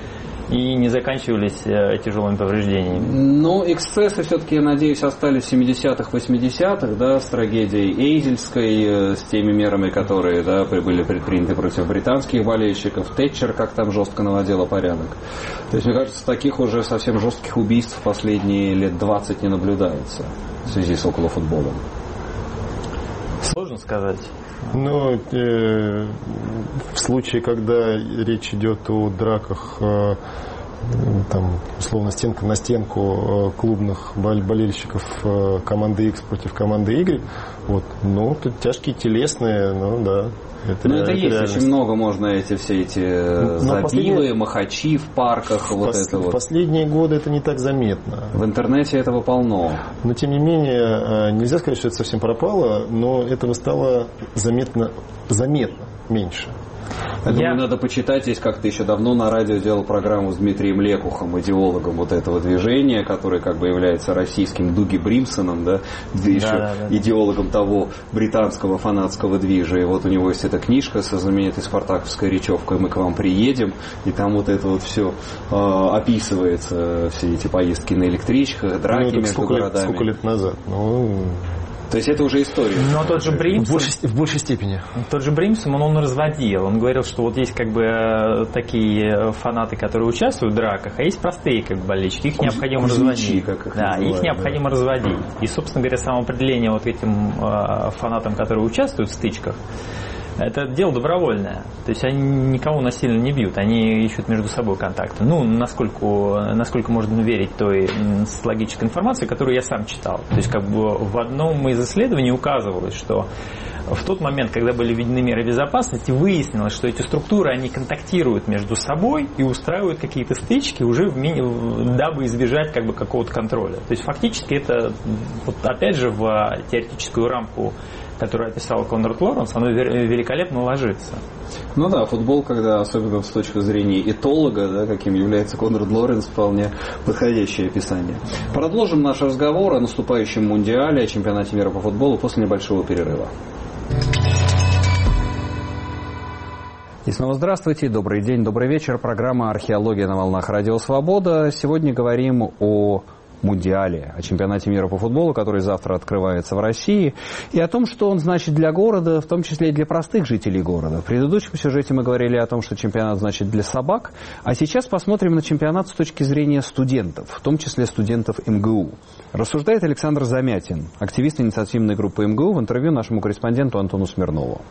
и не заканчивались э, тяжелыми повреждениями. Ну, эксцессы все-таки, я надеюсь, остались в семидесятых, восьмидесятых, да, с трагедией Эйзельской, э, с теми мерами, которые, да, были предприняты против британских болельщиков. Тэтчер как там жестко наводила порядок. То есть, мне кажется, таких уже совсем жестких убийств в последние лет двадцать не наблюдается в связи с околофутболом. Сложно сказать. Ну, э, в случае, когда речь идет о драках, э, там, условно, стенка на стенку э, клубных болельщиков э, команды X против команды Y, вот, ну, тут тяжкие телесные, ну, да. Это, ну, это, это есть реальность. Очень много можно эти все эти Но забивы, последние... махачи в парках, в вот пос... это вот. В последние годы это не так заметно. В интернете этого полно. Но, тем не менее, нельзя сказать, что это совсем пропало, но этого стало заметно, заметно меньше. Я думаю, Я... надо почитать. Здесь как-то еще давно на радио делал программу с Дмитрием Лекухом, идеологом вот этого движения, который как бы является российским Дуги Бримсоном, да, да еще да, да, идеологом да. того британского фанатского движа. И вот у него есть эта книжка со знаменитой спартаковской речевкой «Мы к вам приедем», и там вот это вот все э, описывается, все эти поездки на электричках, драки ну, между сколько городами. Лет, сколько лет назад? Ну... То есть это уже история. Но тот же Бримсон... В большей, в большей степени. Тот же Бримсон, он, он разводил. Он говорил, что вот есть как бы такие фанаты, которые участвуют в драках, а есть простые как бы болельщики. Их необходимо разводить. Как их да, называют, их необходимо да. разводить. И, собственно говоря, самоопределение вот этим э, фанатам, которые участвуют в стычках, это дело добровольное. То есть они никого насильно не бьют, они ищут между собой контакты. Ну, насколько, насколько можно верить той социологической информации, которую я сам читал. То есть как бы в одном из исследований указывалось, что в тот момент, когда были введены меры безопасности, выяснилось, что эти структуры, они контактируют между собой и устраивают какие-то стычки, уже в ми... дабы избежать как бы какого-то контроля. То есть фактически это, вот опять же, в теоретическую рамку, которую описал Конрад Лоренс, оно великолепно ложится. Ну да, футбол, когда, особенно с точки зрения этолога, да, каким является Конрад Лоренс, вполне подходящее описание. Продолжим наш разговор о наступающем Мундиале, о чемпионате мира по футболу после небольшого перерыва. И снова здравствуйте, добрый день, добрый вечер. Программа «Археология» на волнах Радио Свобода. Сегодня говорим о Мундиале, о чемпионате мира по футболу, который завтра открывается в России, и о том, что он значит для города, в том числе и для простых жителей города. В предыдущем сюжете мы говорили о том, что чемпионат значит для собак, а сейчас посмотрим на чемпионат с точки зрения студентов, в том числе студентов эм гэ у. Рассуждает Александр Замятин, активист инициативной группы эм гэ у, в интервью нашему корреспонденту Антону Смирнову.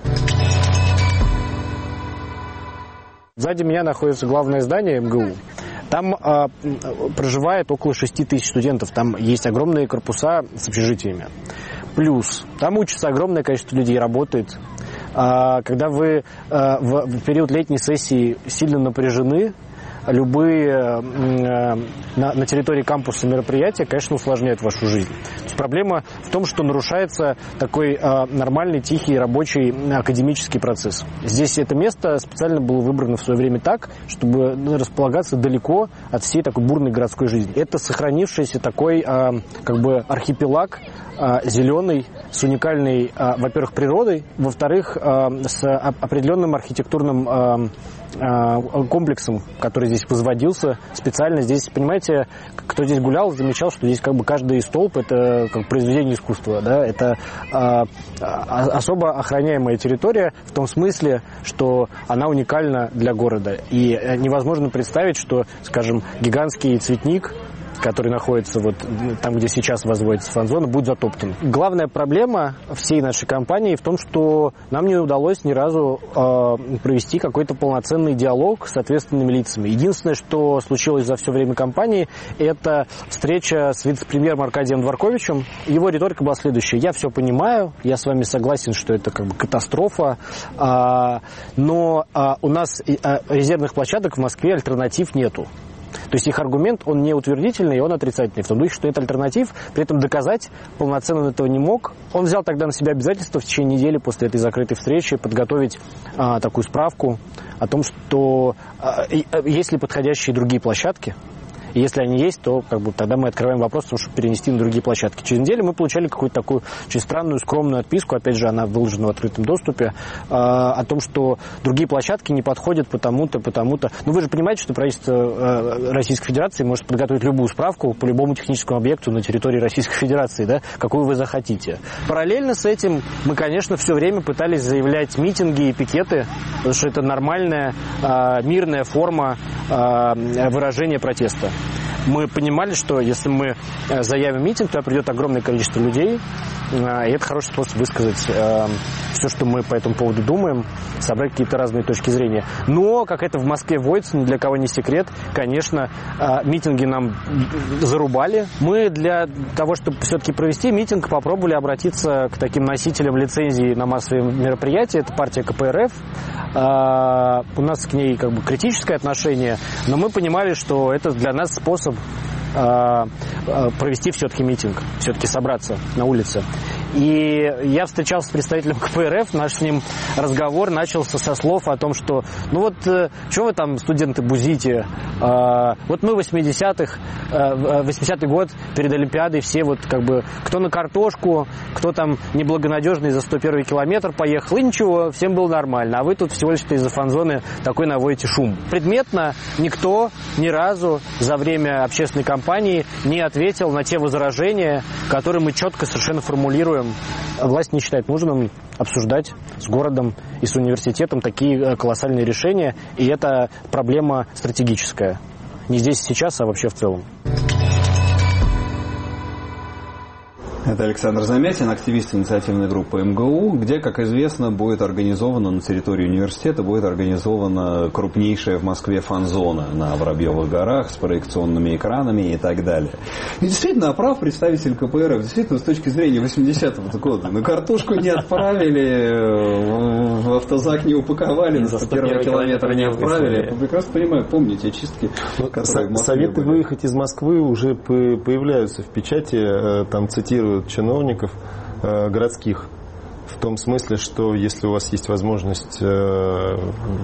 Сзади меня находится главное здание эм гэ у. Там э, проживает около шести тысяч студентов, там есть огромные корпуса с общежитиями. Плюс там учится огромное количество людей, работает. Э, когда вы э, в, в период летней сессии сильно напряжены, любые э, на, на территории кампуса мероприятия, конечно, усложняют вашу жизнь. То есть проблема в том, что нарушается такой э, нормальный, тихий, рабочий академический процесс. Здесь это место специально было выбрано в свое время так, чтобы располагаться далеко от всей такой бурной городской жизни. Это сохранившийся такой э, как бы архипелаг э, зеленый, с уникальной, э, во-первых, природой, во-вторых, э, с определенным архитектурным э, комплексом, который здесь возводился специально. Здесь, понимаете, кто здесь гулял, замечал, что здесь как бы каждый столб — это как произведение искусства, да, это а, особо охраняемая территория в том смысле, что она уникальна для города. И невозможно представить, что, скажем, гигантский цветник, который находится вот там, где сейчас возводится фан-зона, будет затоптан. Главная проблема всей нашей кампании в том, что нам не удалось ни разу э, провести какой-то полноценный диалог с ответственными лицами. Единственное, что случилось за все время кампании, это встреча с вице-премьером Аркадием Дворковичем. Его риторика была следующая: я все понимаю, я с вами согласен, что это как бы катастрофа, э, но э, у нас э, резервных площадок в Москве, альтернатив нету. То есть их аргумент, он не утвердительный, он отрицательный. В том духе, что это альтернатив, при этом доказать полноценно он этого не мог. Он взял тогда на себя обязательство в течение недели после этой закрытой встречи подготовить а, такую справку о том, что а, есть ли подходящие другие площадки, И если они есть, то как бы, тогда мы открываем вопрос, чтобы перенести на другие площадки. Через неделю мы получали какую-то такую очень странную, скромную отписку, опять же, она выложена в открытом доступе, э, о том, что другие площадки не подходят потому-то, потому-то. Ну, вы же понимаете, что правительство э, Российской Федерации может подготовить любую справку по любому техническому объекту на территории Российской Федерации, да, какую вы захотите. Параллельно с этим мы, конечно, все время пытались заявлять митинги и пикеты, потому что это нормальная э, мирная форма э, выражения протеста. Мы понимали, что если мы заявим митинг, то придет огромное количество людей, и это хороший способ высказать э, все, что мы по этому поводу думаем, собрать какие-то разные точки зрения. Но, как это в Москве водится, ни для кого не секрет, конечно, э, митинги нам зарубали. Мы для того, чтобы все-таки провести митинг, попробовали обратиться к таким носителям лицензии на массовые мероприятия. Это партия ка пэ эр эф. Э, у нас к ней как бы критическое отношение, но мы понимали, что это для нас способ провести все-таки митинг, все-таки собраться на улице. И я встречался с представителем ка пэ эр эф, наш с ним разговор начался со слов о том, что ну вот, что вы там, студенты, бузите, вот мы в восьмидесятых, восьмидесятый год перед Олимпиадой все вот как бы, кто на картошку, кто там неблагонадежный за сто первый километр поехал, и ничего, всем было нормально, а вы тут всего лишь из-за фан-зоны такой наводите шум. Предметно никто ни разу за время общественной кампании не ответил на те возражения, которые мы четко совершенно формулируем. Власть не считает нужным обсуждать с городом и с университетом такие колоссальные решения, и это проблема стратегическая. Не здесь и сейчас, а вообще в целом. Это Александр Замятин, активист инициативной группы эм гэ у, где, как известно, будет организована на территории университета, будет организована крупнейшая в Москве фан-зона на Воробьевых горах с проекционными экранами и так далее. И действительно, прав представитель ка пэ эр эф, действительно, с точки зрения восьмидесятого года, на картошку не отправили, в автозак не упаковали, на сто первый километр не отправили. Я прекрасно понимаю, помните очистки, которые в Москве Советы были. выехать из Москвы уже появляются в печати, там цитируют чиновников э, городских, в том смысле, что если у вас есть возможность э,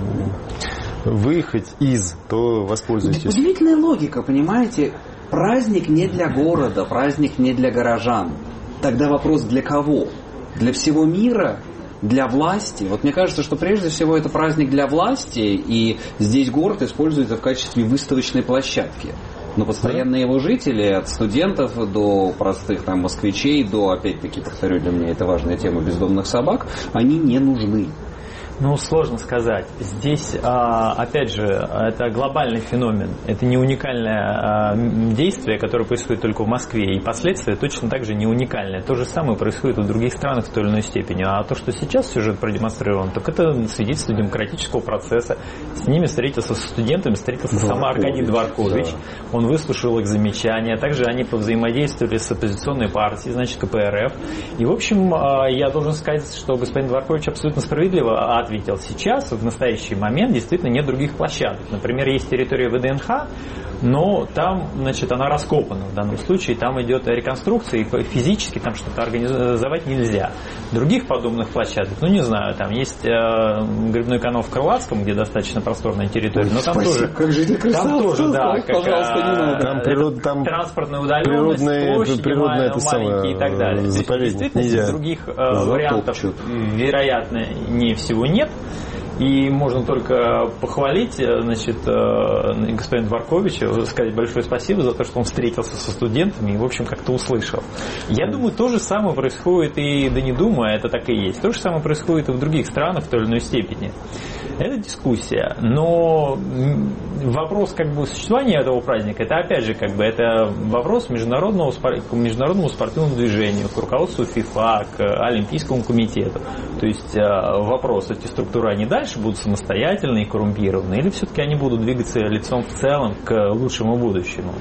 выехать из, то воспользуйтесь. Удивительная логика, понимаете? Праздник не для города, праздник не для горожан. Тогда вопрос для кого? Для всего мира? Для власти? Вот мне кажется, что прежде всего это праздник для власти, и здесь город используется в качестве выставочной площадки. Но постоянно его жители, от студентов до простых там москвичей, до, опять-таки, повторю, для меня это важная тема, бездомных собак, они не нужны. Ну, сложно сказать. Здесь, опять же, это глобальный феномен. Это не уникальное действие, которое происходит только в Москве. И последствия точно так же не уникальные. То же самое происходит в других странах в той или иной степени. А то, что сейчас сюжет продемонстрирован, так это свидетельство демократического процесса. С ними встретился, со студентами встретился сам Аркадий Дворкович. Да. Он выслушал их замечания. Также они повзаимодействовали с оппозиционной партией, значит, ка пэ эр эф. И, в общем, я должен сказать, что господин Дворкович абсолютно справедливо ответил. Сейчас, в настоящий момент, действительно нет других площадок. Например, есть территория вэ дэ эн ха, но там, значит, она раскопана в данном случае, там идет реконструкция, и физически там что-то организовать нельзя. Других подобных площадок, ну не знаю, там есть э, грибной канал в Крылатском, где достаточно просторная территория, но там Спасибо. тоже, как житель там тоже, да, как, пожалуйста, не надо. Там, природ, там транспортная удаленность, площади маленькие и так далее. Действительно, из других э, вариантов, вероятно, не всего нет. И можно только похвалить, значит, господина Дворковича, сказать большое спасибо за то, что он встретился со студентами и, в общем, как-то услышал. Я думаю, то же самое происходит и, да не думаю, это так и есть. То же самое происходит и в других странах в той или иной степени. Это дискуссия, но вопрос как бы существования этого праздника, это опять же как бы это вопрос международного, к международному спортивному движению, к руководству ФИФА, к Олимпийскому комитету. То есть вопрос, эти структуры, они дальше будут самостоятельны и коррумпированы, или все-таки они будут двигаться лицом в целом к лучшему будущему?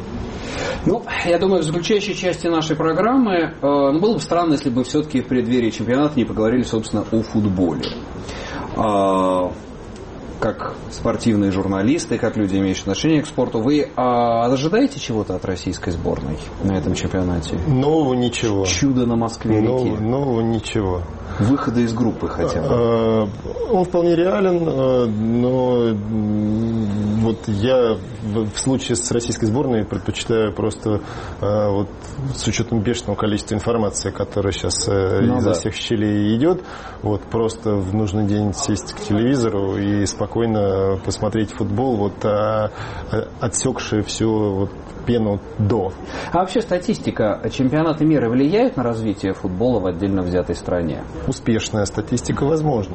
Ну, я думаю, в заключающей части нашей программы э, ну, было бы странно, если бы все-таки в преддверии чемпионата не поговорили, собственно, о футболе. Э, как спортивные журналисты, как люди, имеющие отношение к спорту, вы а, ожидаете чего-то от российской сборной на этом чемпионате? Нового ничего. Чудо на Москве-реке. Нового, нового ничего. Выхода из группы хотя бы. Он вполне реален, но вот я в случае с российской сборной предпочитаю просто вот с учетом бешеного количества информации, которая сейчас ну, изо да. всех щелей идет, вот просто в нужный день сесть к телевизору и спокойно посмотреть футбол, вот а, отсекшие все вот пену до. А вообще статистика чемпионата мира влияет на развитие футбола в отдельно взятой стране? Успешная статистика возможна.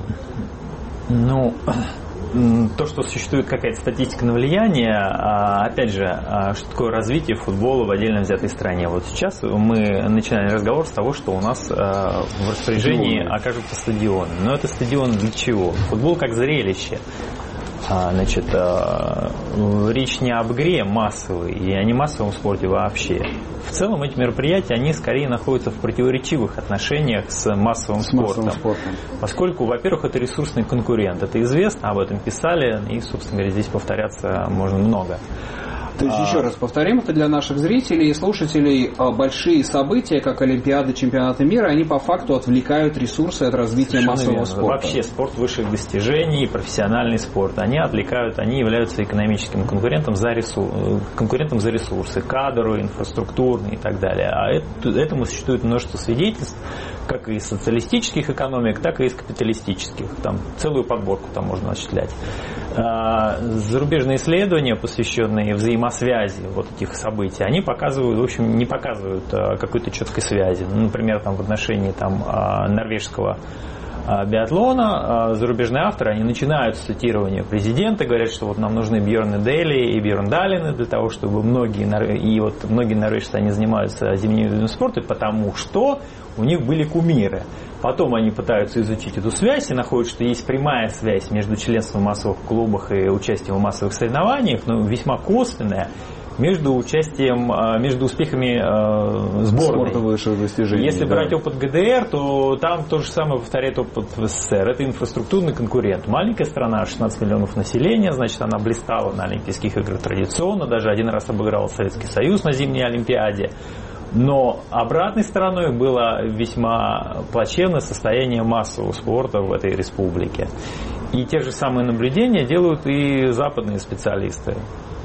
Ну, то, что существует какая-то статистика на влияние, опять же, что такое развитие футбола в отдельно взятой стране. Вот сейчас мы начинаем разговор с того, что у нас в распоряжении стадионы. окажутся стадионы. Но это стадион для чего? Футбол как зрелище. Значит, речь не об игре массовой и о не массовом спорте вообще. В целом эти мероприятия, они скорее находятся в противоречивых отношениях с массовым, с спортом, массовым спортом. Поскольку, во-первых, это ресурсный конкурент. Это известно, об этом писали, и, собственно говоря, здесь повторяться можно много. То есть, еще раз повторим, это для наших зрителей и слушателей большие события, как Олимпиады, чемпионаты мира, они по факту отвлекают ресурсы от развития Совершенно массового верно. спорта. Вообще спорт высших достижений, профессиональный спорт, они отвлекают, они являются экономическим конкурентом за, ресурс, конкурентом за ресурсы, кадровые, инфраструктурные и так далее. А это, этому существует множество свидетельств, как из социалистических экономик, так и из капиталистических. Там целую подборку там можно осуществлять. Зарубежные исследования, посвященные взаимосвязи вот этих событий, они показывают, в общем, не показывают какой-то четкой связи. Ну, например, там, в отношении там, норвежского биатлона зарубежные авторы, они начинают с цитирования президента, говорят, что вот нам нужны Бьерн Дели и Бьерн Далины для того, чтобы многие, и вот многие норвежцы, они занимаются зимними видами спорта, потому что у них были кумиры. Потом они пытаются изучить эту связь и находят, что есть прямая связь между членством в массовых клубах и участием в массовых соревнованиях, но весьма косвенная, между участием, между успехами сборной. Спорта высших достижений. Если да. брать опыт ГДР, то там то же самое повторяет опыт в СССР. Это инфраструктурный конкурент. Маленькая страна, шестнадцать миллионов населения, значит, она блистала на Олимпийских играх традиционно, даже один раз обыграла Советский Союз на зимней Олимпиаде. Но обратной стороной было весьма плачевное состояние массового спорта в этой республике. И те же самые наблюдения делают и западные специалисты.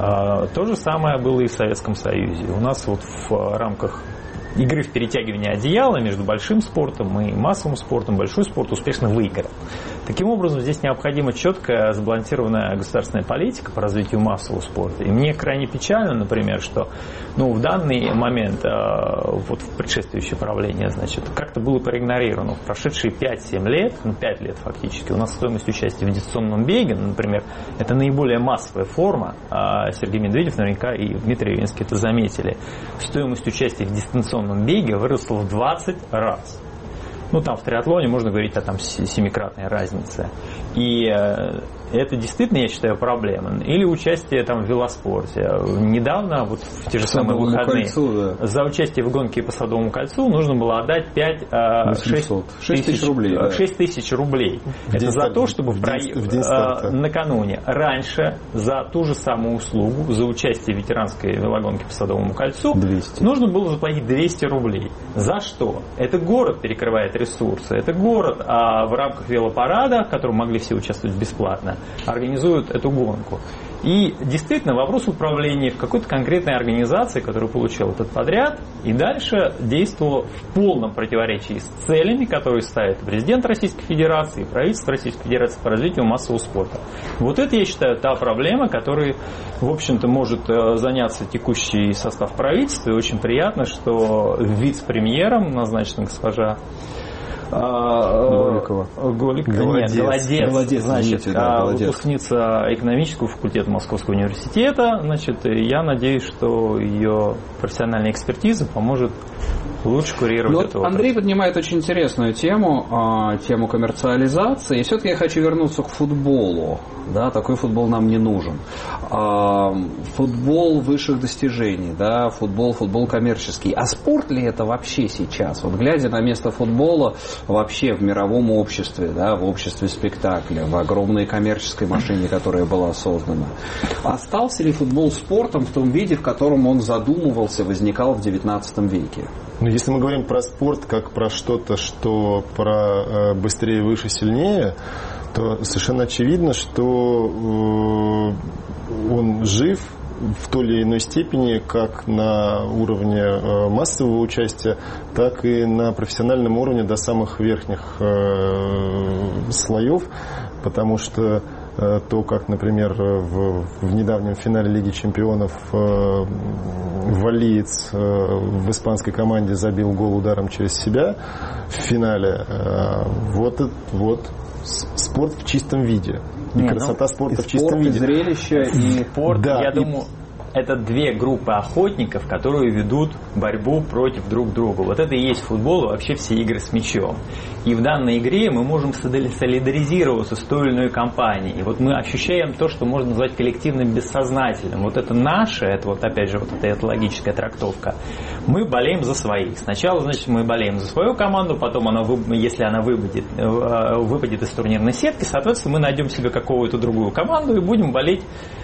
То же самое было и в Советском Союзе. У нас вот в рамках игры в перетягивание одеяла между большим спортом и массовым спортом большой спорт успешно выиграл. Таким образом, здесь необходима четкая сбалансированная государственная политика по развитию массового спорта. И мне крайне печально, например, что ну, в данный момент, вот в предшествующее правление, значит, как-то было проигнорировано. В прошедшие пять-семь лет, ну пять лет фактически, у нас стоимость участия в дистанционном беге, например, это наиболее массовая форма, Сергей Медведев наверняка и Дмитрий Явинский это заметили, стоимость участия в дистанционном беге выросла в двадцать раз. Ну, там в триатлоне можно говорить о там семикратной разнице. И э, это действительно, я считаю, проблема. Или участие там в велоспорте. Недавно, вот в те же самые выходные, кольцу, да. за участие в гонке по Садовому кольцу нужно было отдать пять-шесть тысяч рублей. Да. шесть тысяч рублей. В это за старта, то, чтобы в день, в день э, накануне. Раньше за ту же самую услугу, за участие в ветеранской велогонке по Садовому кольцу, двести нужно было заплатить двести рублей. За что? Это город перекрывает ресурсы. Это город, а в рамках велопарада, в котором могли все участвовать бесплатно, организуют эту гонку. И действительно вопрос управления в какой-то конкретной организации, которая получила этот подряд, и дальше действовала в полном противоречии с целями, которые ставит президент Российской Федерации и правительство Российской Федерации по развитию массового спорта. Вот это, я считаю, та проблема, которой, в общем-то, может заняться текущий состав правительства. И очень приятно, что вице-премьером назначена госпожа Голикова. Голикова. Голодец. Нет, Голодец. Голодец, значит, извините, да, выпускница экономического факультета Московского университета. Значит, я надеюсь, что ее профессиональная экспертиза поможет лучше курировать ну, эту Андрей отрасль. поднимает очень интересную тему, тему коммерциализации. И все-таки я хочу вернуться к футболу. Да, такой футбол нам не нужен. Футбол высших достижений, да, футбол, футбол коммерческий. А спорт ли это вообще сейчас? Вот глядя на место футбола вообще в мировом обществе, да, в обществе спектакля, в огромной коммерческой машине, которая была создана. Остался ли футбол спортом в том виде, в котором он задумывался, возникал в девятнадцатом веке? Ну, если мы говорим про спорт как про что-то, что про э, быстрее, выше, сильнее, то совершенно очевидно, что э, он жив в той или иной степени как на уровне э, массового участия, так и на профессиональном уровне до самых верхних э, слоев, потому что э, то, как, например, в, в недавнем финале Лиги Чемпионов э, валиец э, в испанской команде забил гол ударом через себя в финале, э, вот, вот спорт в чистом виде. И Не, красота ну, спорта и в чистом спорт, виде. И зрелище, и спорт, да, я и... думаю, это две группы охотников, которые ведут борьбу против друг друга. Вот это и есть футбол, и вообще все игры с мячом. И в данной игре мы можем солидаризироваться с той или иной компанией. И вот мы ощущаем то, что можно назвать коллективным бессознательным. Вот это наше, это вот опять же вот эта логическая трактовка. Мы болеем за своих. Сначала, значит, мы болеем за свою команду, потом она, если она выпадет, выпадет из турнирной сетки, соответственно, мы найдем себе какую-то другую команду и будем болеть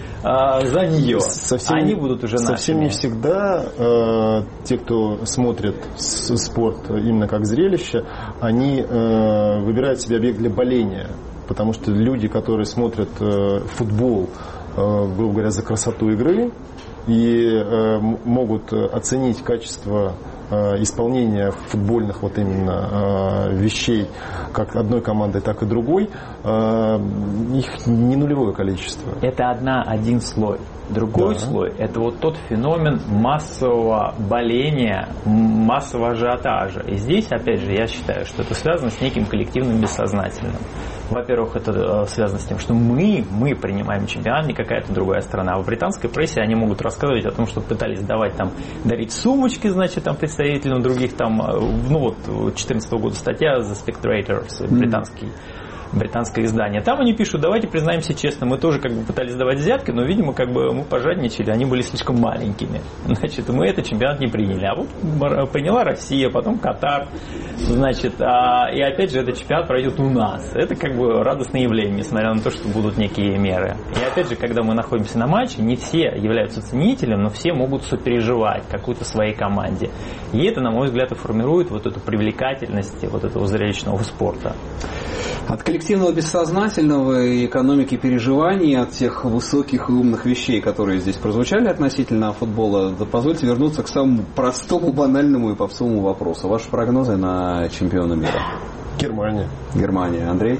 за нее. Совсем, Они будут уже нашими. Совсем не всегда э, те, кто смотрит спорт именно как зрелище, они э, выбирают себе объект для боления. Потому что люди, которые смотрят э, футбол, э, грубо говоря, за красоту игры и э, могут оценить качество э, исполнения футбольных вот именно э, вещей как одной команды, так и другой, э, их не нулевое количество. Это одна, один слой. Другой да. слой – это вот тот феномен массового боления, массового ажиотажа. И здесь, опять же, я считаю, что это связано с неким коллективным бессознательным. Во-первых, это связано с тем, что мы, мы принимаем чемпионат, не какая-то другая страна. А в британской прессе они могут рассказывать о том, что пытались давать там, дарить сумочки, значит, там, представителям других там, ну вот, две тысячи четырнадцатого года статья The Spectators, британский. британское издание. Там они пишут, давайте признаемся честно, мы тоже как бы пытались давать взятки, но, видимо, как бы мы пожадничали, они были слишком маленькими. Значит, мы этот чемпионат не приняли. А вот приняла Россия, потом Катар. Значит, а, и опять же, этот чемпионат пройдет у нас. Это как бы радостное явление, несмотря на то, что будут некие меры. И опять же, когда мы находимся на матче, не все являются ценителем, но все могут сопереживать какой-то своей команде. И это, на мой взгляд, и формирует вот эту привлекательность вот этого зрелищного спорта. От коллективного бессознательного и экономики переживаний, от тех высоких и умных вещей, которые здесь прозвучали относительно футбола, да позвольте вернуться к самому простому, банальному и попсовому вопросу. Ваши прогнозы на чемпиона мира? Германия. Германия. Андрей?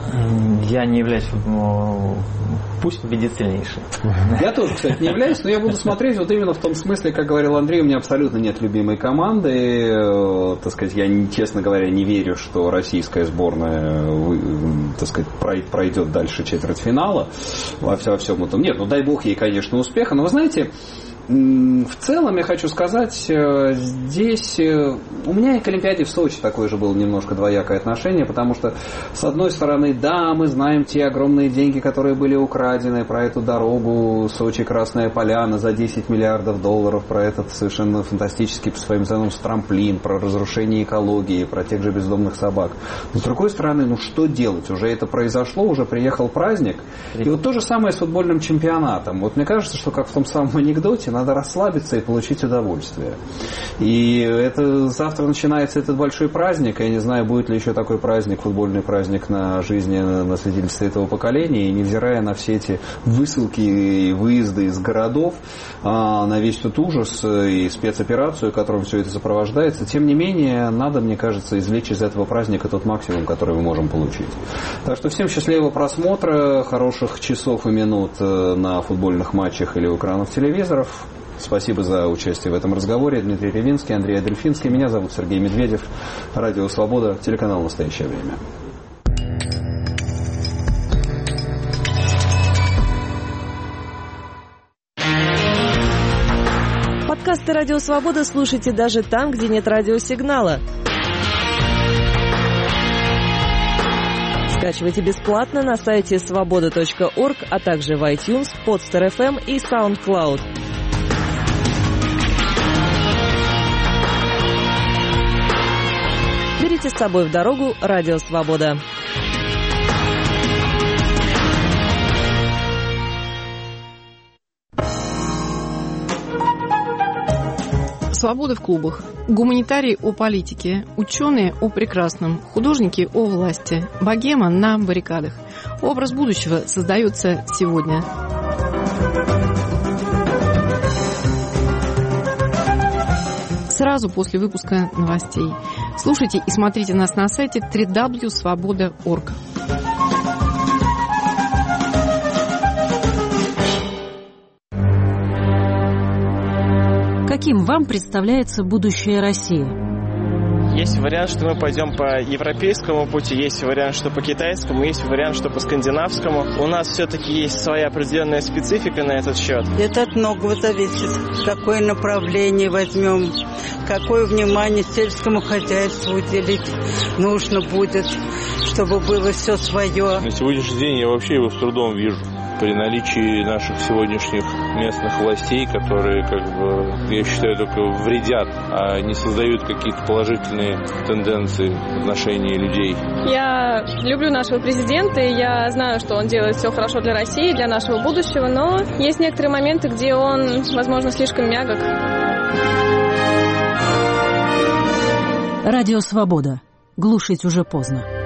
Я не являюсь... Пусть победит сильнейший. Я тоже, кстати, не являюсь, но я буду смотреть вот именно в том смысле, как говорил Андрей, у меня абсолютно нет любимой команды. Так сказать, я, честно говоря, не верю, что российская сборная, так сказать, пройдет дальше четвертьфинала во всем этом. Нет, ну дай бог ей, конечно, успеха. Но вы знаете, в целом я хочу сказать, здесь у меня и к Олимпиаде в Сочи такое же было немножко двоякое отношение, потому что, с одной стороны, да, мы знаем те огромные деньги, которые были украдены, про эту дорогу Сочи-Красная Поляна за десять миллиардов долларов, про этот совершенно фантастический по своим ценам трамплин, про разрушение экологии, про тех же бездомных собак. Но, с другой стороны, ну что делать? Уже это произошло, уже приехал праздник. И вот то же самое с футбольным чемпионатом. Вот мне кажется, что как в том самом анекдоте, надо расслабиться и получить удовольствие. И это завтра начинается этот большой праздник. Я не знаю, будет ли еще такой праздник, футбольный праздник на жизни, на свидетельстве этого поколения. И невзирая на все эти высылки и выезды из городов, на весь тот ужас и спецоперацию, которым все это сопровождается, тем не менее, надо, мне кажется, извлечь из этого праздника тот максимум, который мы можем получить. Так что всем счастливого просмотра, хороших часов и минут на футбольных матчах или у экранов телевизоров. Спасибо за участие в этом разговоре. Дмитрий Ревинский, Андрей Адельфинский. Меня зовут Сергей Медведев. Радио «Свобода», телеканал «Настоящее время». Подкасты «Радио Свобода» слушайте даже там, где нет радиосигнала. Скачивайте бесплатно на сайте свобода точка орг, а также в iTunes, Podster эф эм и SoundCloud. Берите с собой в дорогу «Радио Свобода». Свобода в клубах. Гуманитарии о политике, ученые о прекрасном, художники о власти, богема на баррикадах. Образ будущего создается сегодня. Сразу после выпуска новостей. Слушайте и смотрите нас на сайте дабл ю дабл ю дабл ю точка свобода точка орг. Каким вам представляется будущее России? Есть вариант, что мы пойдем по европейскому пути, есть вариант, что по китайскому, есть вариант, что по скандинавскому. У нас все-таки есть своя определенная специфика на этот счет. Это от многого зависит. Какое направление возьмем, какое внимание сельскому хозяйству уделить нужно будет, чтобы было все свое. На сегодняшний день я вообще его с трудом вижу. При наличии наших сегодняшних местных властей, которые, как бы, я считаю, только вредят, а не создают какие-то положительные тенденции в отношении людей. Я люблю нашего президента, и я знаю, что он делает все хорошо для России, для нашего будущего, но есть некоторые моменты, где он, возможно, слишком мягок. Радио «Свобода». Глушить уже поздно.